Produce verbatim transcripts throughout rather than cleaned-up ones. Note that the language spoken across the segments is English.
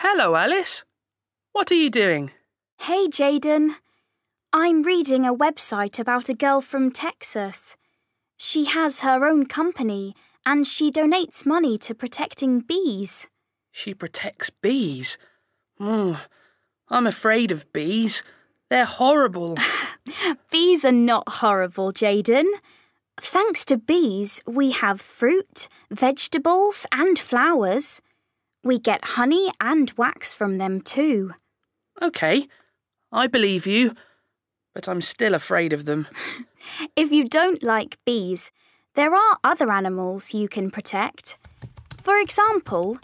Hello, Alice. What are you doing? Hey, Jaden. I'm reading a website about a girl from Texas. She has her own company and she donates money to protecting bees. She protects bees? Mm, I'm afraid of bees. They're horrible. Bees are not horrible, Jaden. Thanks to bees, we have fruit, vegetables and flowers. We get honey and wax from them too. OK, I believe you, but I'm still afraid of them. If you don't like bees, there are other animals you can protect. For example,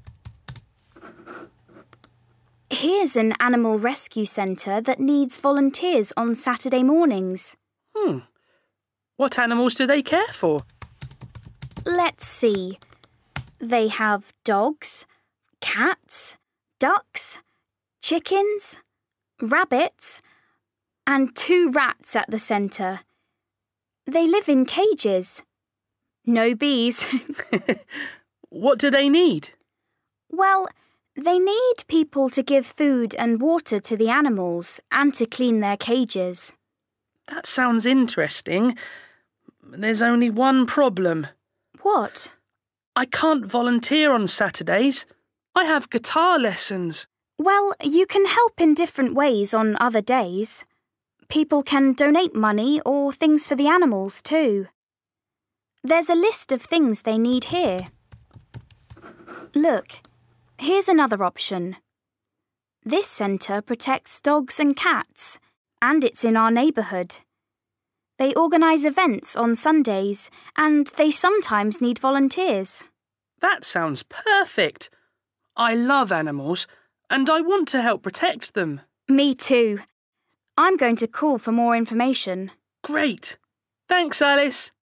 here's an animal rescue centre that needs volunteers on Saturday mornings. Hmm. What animals do they care for? Let's see. They have dogs, cats, ducks, chickens, rabbits, and two rats at the centre. They live in cages. No bees. What do they need? Well, they need people to give food and water to the animals and to clean their cages. That sounds interesting. There's only one problem. What? I can't volunteer on Saturdays. I have guitar lessons. Well, you can help in different ways on other days. People can donate money or things for the animals too. There's a list of things they need here. Look, here's another option. This centre protects dogs and cats, and it's in our neighbourhood. They organise events on Sundays, and they sometimes need volunteers. That sounds perfect. I love animals, and I want to help protect them. Me too. I'm going to call for more information. Great. Thanks, Alice.